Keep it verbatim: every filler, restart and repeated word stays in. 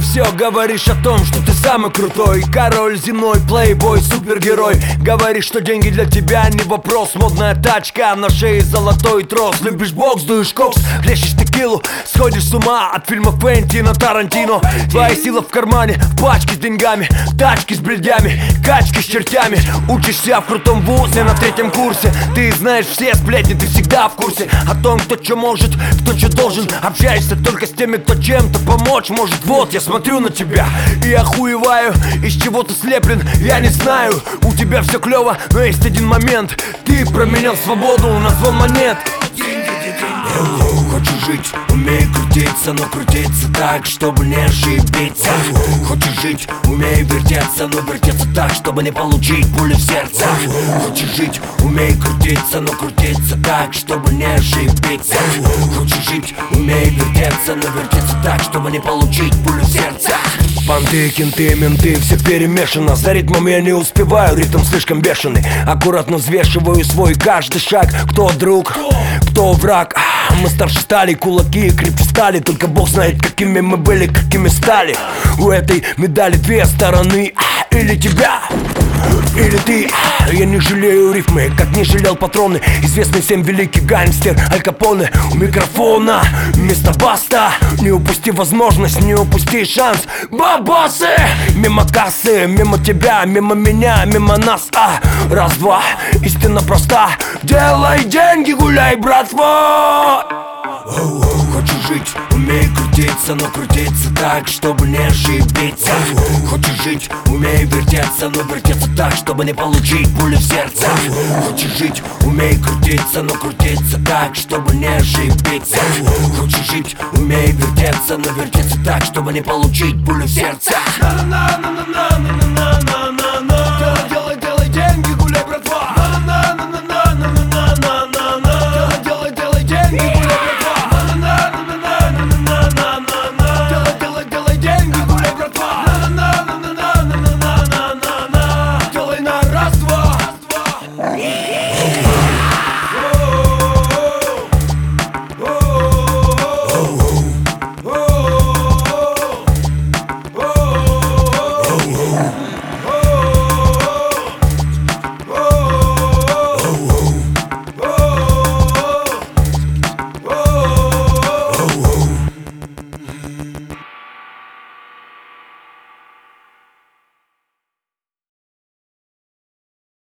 все говоришь о том, что ты самый крутой, король земной, плейбой, супергерой. Говоришь, что деньги для тебя не вопрос. Модная тачка, на шее золотой трос. Любишь бокс, дуешь кокс, хлещешь текилу, сходишь с ума от фильма Квентина Тарантино. Твоя сила в кармане, в пачке с деньгами, тачки с бредями, качки с чертями. Учишься в крутом вузе на третьем курсе. Ты знаешь все сплетни, ты всегда в курсе о том, кто что может, кто что должен. Общаешься только с теми, кто чем-то помочь может. Вот я смотрю на тебя и охуеваю. Из чего ты слеплен, я не знаю. У тебя все клево, но есть один момент. Ты променял свободу на звон монет. Хочешь жить, умей крутиться, но крутиться так, чтобы не ошибиться. Хочешь жить, умей вертеться, но вертеться так, чтобы не получить пулю в сердце. Хочешь жить, умей крутиться, но крутиться так, чтобы не ошибиться. Хочешь жить, умей вертеться, но вертеться так, чтобы не получить пулю в сердце. Понты, кенты, менты, все перемешано. За ритмом я не успеваю, ритм слишком бешеный. Аккуратно взвешиваю свой каждый шаг. Кто друг, кто враг. Мы старше стали, кулаки крепче стали. Только Бог знает, какими мы были, какими стали. У этой медали две стороны. Или тебя, или ты. Я не жалею рифмы, как не жалел патроны. Известный всем великий гангстер Аль Капоне. У микрофона вместо баста. Не упусти возможность, не упусти шанс. Бабасы, мимо кассы, мимо тебя, мимо меня, мимо нас. А, раз, два, истина проста. Делай деньги, гуляй, братва. Хочешь жить, умей крутиться, но крутиться так, чтобы не ошибиться. Хочешь жить, умей вертеться, но вертеться так, чтобы не получить пулю в сердце. Хочешь жить, умей крутиться, но крутиться так, чтобы не ошибиться. Хочешь жить, умей вертеться, но вертеться так, чтобы не получить пулю в сердце.